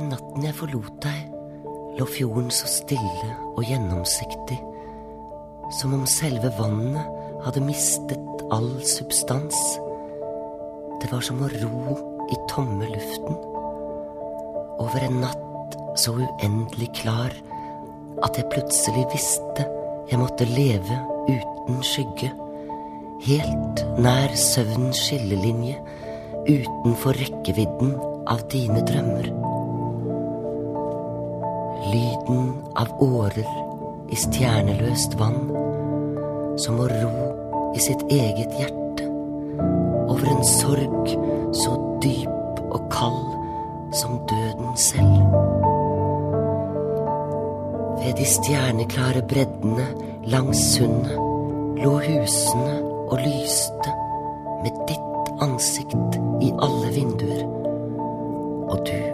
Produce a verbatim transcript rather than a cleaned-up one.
natten jeg forlot deg, lå fjorden så stille og gjennomsiktig, som om selve vannet hadde mistet all substans. Det var som å ro i tomme luften, over en natt så uendelig klar at jeg plutselig visste jeg måtte leve uten skygge, helt nær søvnens skillelinje, utenfor rekkevidden av dine drømmer. Lyden av årer i stjerneløst vann, som å ro i sitt eget hjerte, over en sorg så dyp og kald som døden selv. Ved de stjerneklare breddene langs sundet lå husene og lyste med ditt ansikt i alle vinduer, og du